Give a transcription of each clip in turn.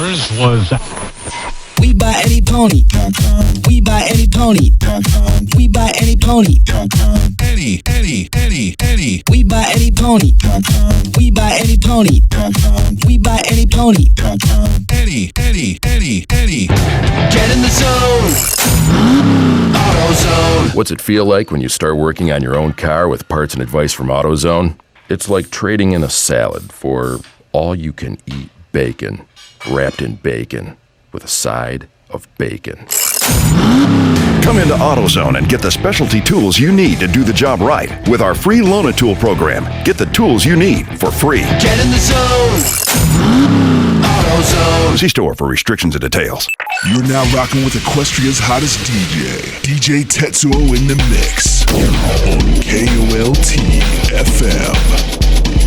yours was... We buy any pony. We buy any pony. We buy any pony. Any. We buy any pony. We buy any pony. We buy any pony. Any. Get in the zone. AutoZone. What's it feel like when you start working on your own car with parts and advice from AutoZone? It's like trading in a salad for all-you-can-eat bacon, wrapped in bacon, with a side of bacon. Come into AutoZone and get the specialty tools you need to do the job right with our free Loan-A-Tool program. Get the tools you need for free. Get in the zone. AutoZone. See store for restrictions and details. You're now rocking with Equestria's hottest DJ Tetsuo in the mix on KOLT FM.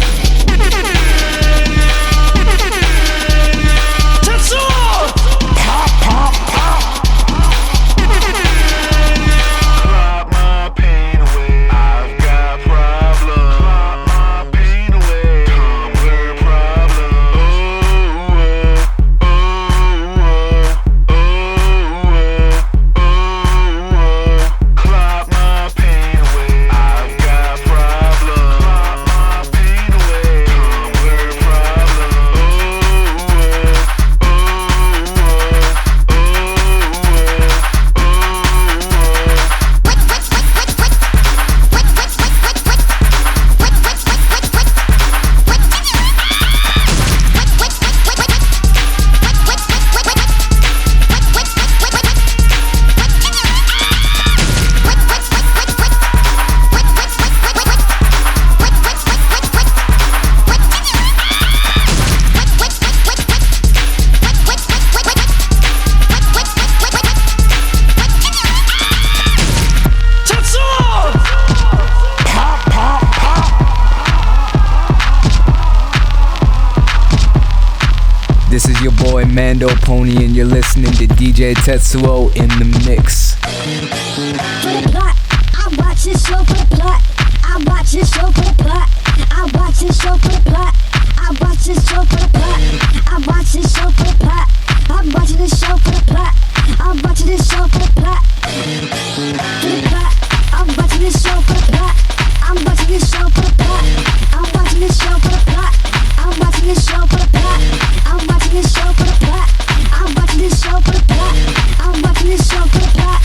This is your boy Mando Pony, and you're listening to DJ Tetsuo in the mix. For the plot, I watch this show for the plot. I watch this show for the plot. I watch this show for the plot. I watch this show for the plot. I watch this show for the plot. I'm watching this show for the plot. I'm watching this show for the plot. For the plot, I'm watching this show for the plot. I'm watching this show for the plot. I'm watching this show for the plot. I'm watching this show for the plot. I'm watching this show for the plot. I'm watching this show for the plot. I'm watching this show for the plot.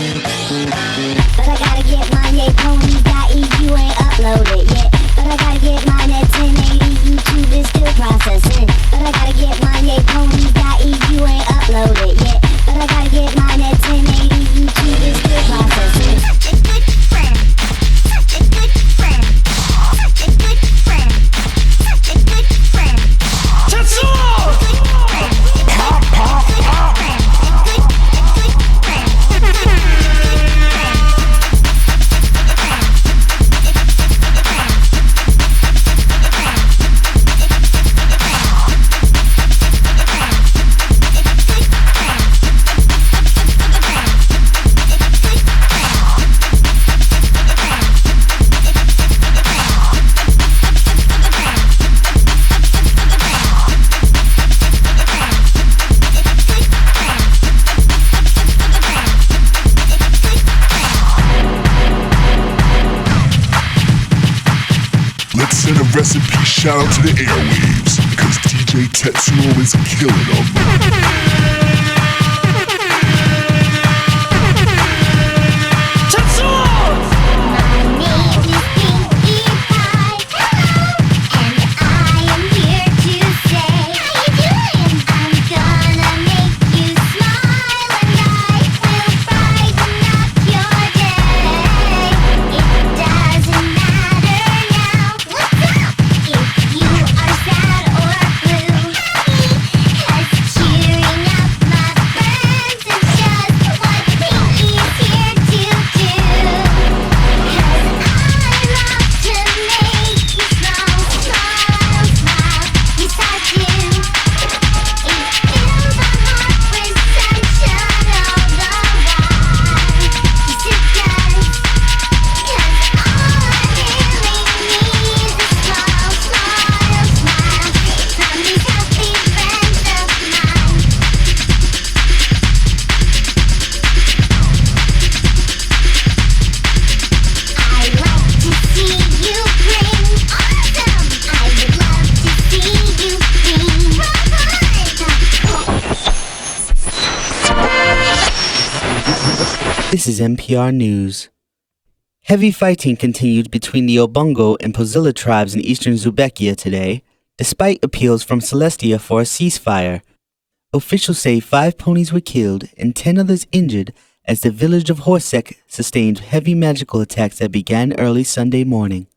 But I gotta get mine, yeah, ponies.eu ain't uploaded yet. But I gotta get mine at 1080, YouTube is still processing. But I gotta get mine, yeah, ponies.eu ain't uploaded yet. But I gotta get mine at 1080, YouTube is still processing. Such a good friend. Such a good friend. Such a good friend. Such a good friend. Tetsuo! Pop, pop, pop. Send a recipe shout out to the airwaves, because DJ Tetsuo is killing them. Cheering up This is NPR News. Heavy fighting continued between the Obongo and Pozilla tribes in eastern Zubekia today, despite appeals from Celestia for a ceasefire. Officials say 5 ponies were killed and 10 others injured as the village of Horsek sustained heavy magical attacks that began early Sunday morning.